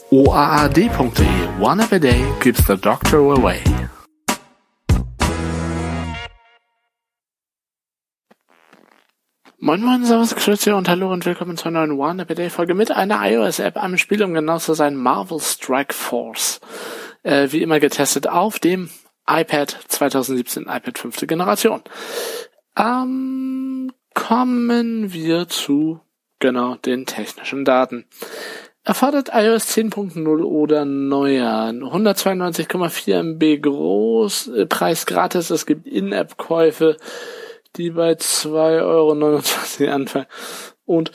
oaad.de. One app a day keeps the doctor away. Moin Moin, Servus, Grüße und Hallo und willkommen zur neuen One App a Day Folge mit einer iOS-App, einem Spiel, um genau zu sein, Marvel Strike Force. Wie immer getestet auf dem iPad 2017, iPad 5. Generation. Kommen wir zu, den technischen Daten. Erfordert iOS 10.0 oder neuer, 192,4 MB groß, Preis gratis, es gibt In-App-Käufe, die bei 2,29 € anfangen und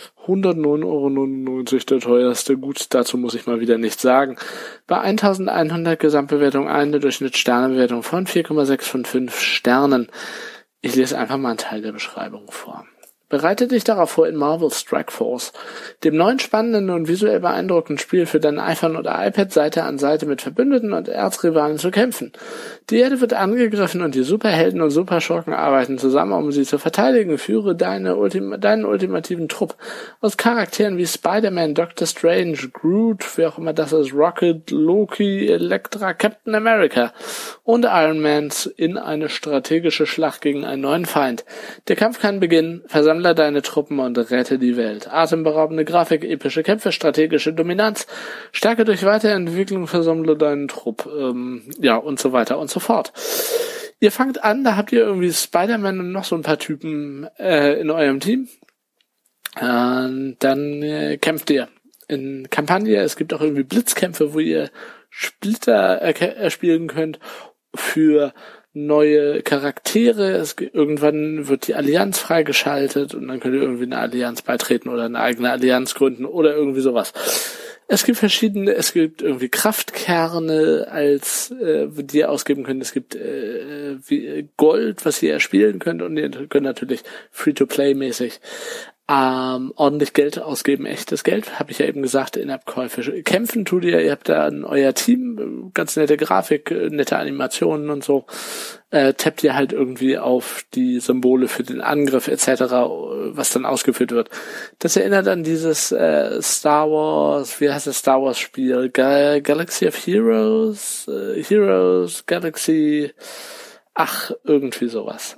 109,99 € der teuerste. Gut, dazu muss ich mal wieder nichts sagen. Bei 1100 Gesamtbewertung eine Durchschnittssternebewertung von 4,6 von 5 Sternen. Ich lese einfach mal einen Teil der Beschreibung vor. Bereite dich darauf vor, in Marvel Strike Force, dem neuen spannenden und visuell beeindruckenden Spiel für dein iPhone oder iPad Seite an Seite mit Verbündeten und Erzrivalen zu kämpfen. Die Erde wird angegriffen und die Superhelden und Superschurken arbeiten zusammen, um sie zu verteidigen. Führe deinen ultimativen Trupp aus Charakteren wie Spider-Man, Doctor Strange, Groot, wer auch immer das ist, Rocket, Loki, Elektra, Captain America und Iron Man in eine strategische Schlacht gegen einen neuen Feind. Der Kampf kann beginnen. Versammle deine Truppen und rette die Welt. Atemberaubende Grafik, epische Kämpfe, strategische Dominanz, Stärke durch Weiterentwicklung, versammle deinen Trupp, und so weiter und so fort. Ihr fangt an, da habt ihr irgendwie Spider-Man und noch so ein paar Typen in eurem Team. Dann kämpft ihr in Kampagne. Es gibt auch irgendwie Blitzkämpfe, wo ihr Splitter erspielen könnt für neue Charaktere. Irgendwann wird die Allianz freigeschaltet und dann könnt ihr irgendwie eine Allianz beitreten oder eine eigene Allianz gründen oder irgendwie sowas. Es gibt irgendwie Kraftkerne, die ihr ausgeben könnt. Es gibt wie Gold, was ihr erspielen könnt, und ihr könnt natürlich Free-to-Play-mäßig ordentlich Geld ausgeben, echtes Geld, habe ich ja eben gesagt, In-App-Käufe. Kämpfen tut ihr habt da euer Team, ganz nette Grafik, nette Animationen und so. Tappt ihr halt irgendwie auf die Symbole für den Angriff etc., was dann ausgeführt wird. Das erinnert an dieses Star Wars Spiel? Galaxy of Heroes? Galaxy, irgendwie sowas.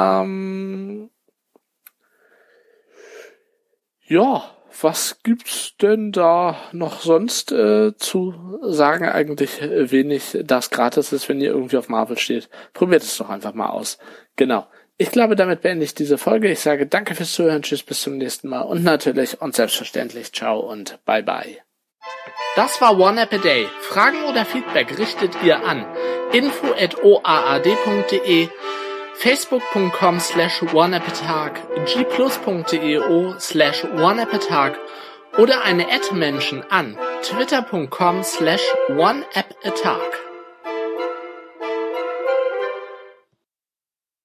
Was gibt's denn da noch sonst zu sagen? Eigentlich wenig, da es gratis ist, wenn ihr irgendwie auf Marvel steht. Probiert es doch einfach mal aus. Genau. Ich glaube, damit beende ich diese Folge. Ich sage danke fürs Zuhören, tschüss, bis zum nächsten Mal und natürlich und selbstverständlich ciao und bye bye. Das war One App a Day. Fragen oder Feedback richtet ihr an info@oaad.de, facebook.com/oneappatag, gplus.io/oneappatag oder eine @Menschen an twitter.com/oneappatag.